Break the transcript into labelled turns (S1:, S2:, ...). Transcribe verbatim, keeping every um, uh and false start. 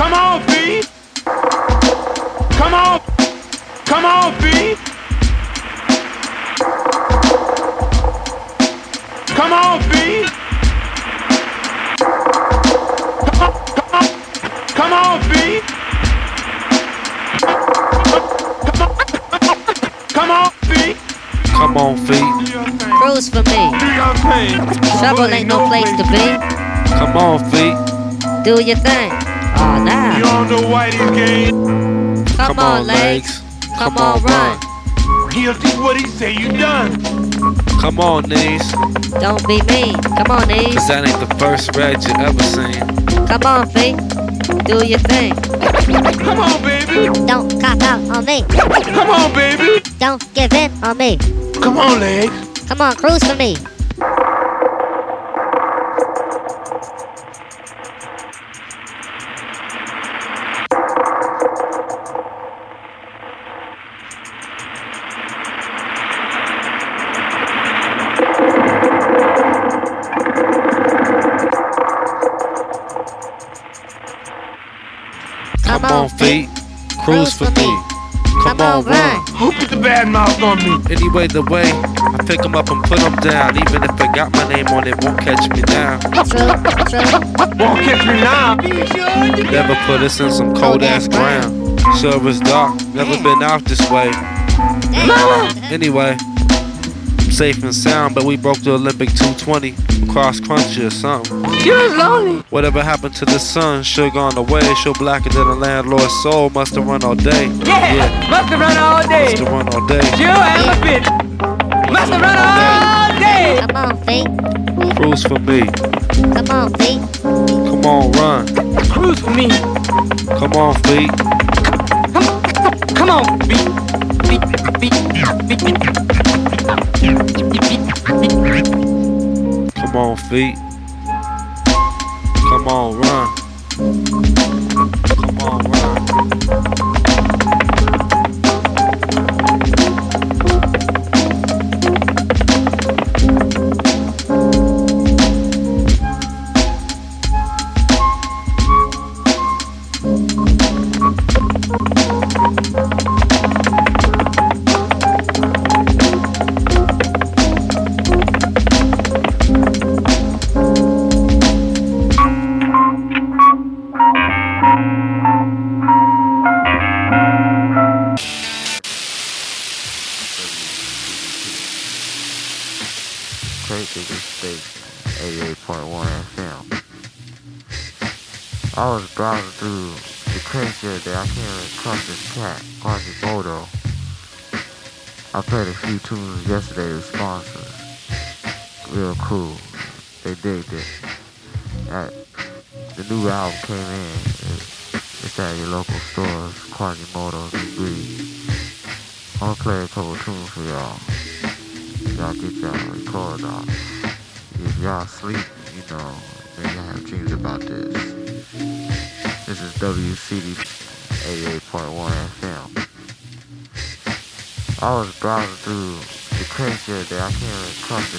S1: Come on, B. Come on. Come on, B. Come on, B. Come on, come on, come on, B. Come on, come on, B.
S2: Come on, feet.
S3: Cruise for me. Trouble ain't no place to be.
S2: Come on, feet.
S3: Do your thing. Oh, now.
S1: You don't know why these games.
S3: Come,
S2: Come
S3: on,
S2: on,
S3: legs.
S2: legs.
S3: Come,
S2: Come
S3: on,
S2: on,
S3: run.
S1: Guilty what he say you done.
S2: Come on, knees.
S3: Don't be mean. Come on, knees.
S2: Cause that ain't the first red you ever seen.
S3: Come on, feet. Do your thing.
S1: Come on, baby.
S3: Don't cop out on me.
S1: Come on, baby.
S3: Don't give in on me.
S1: Come on, legs.
S3: Come on, cruise for me.
S2: Come on, feet. Cruise for me. Come on, run.
S1: Who put the bad mouth on me?
S2: Anyway, the way I pick 'em up and put 'em down. Even if I got my name on it, won't catch me now.
S3: True, true.
S1: Won't catch me now.
S2: Never put us in some cold ass ground. Sure it's dark, never been out this way. Anyway, I'm safe and sound, but we broke the Olympic two twenty. Cross country or something.
S1: You was lonely.
S2: Whatever happened to the sun, sure gone away. Sure blacker than a landlord's soul. Must have run all day.
S1: Yeah,
S2: Yeah,
S1: must have run all day.
S2: must have run all day.
S1: You and a bitch. Must have run all day.
S3: Come on, feet.
S2: Cruise for me.
S3: Come on, feet.
S2: Come on, run.
S1: Cruise for me.
S2: Come on, feet.
S1: Come on, beat, beat, beat, beat, beat.
S2: Come on, feet. Come on, run. Come on, run.
S4: eighty-eight point one F M. I was browsing through the crates the other day. I came across this cat, Quasimodo. I played a few tunes yesterday with sponsors. Real cool. They digged it. Uh, the new album came in. It's at your local stores, Quasimodo's New Breed. I'm gonna play a couple tunes for y'all. Y'all get y'all record off. If y'all sleep, you know, then y'all have dreams about this. This is W C D eighty-eight point one F M. I was browsing through the crates the other day. I came across this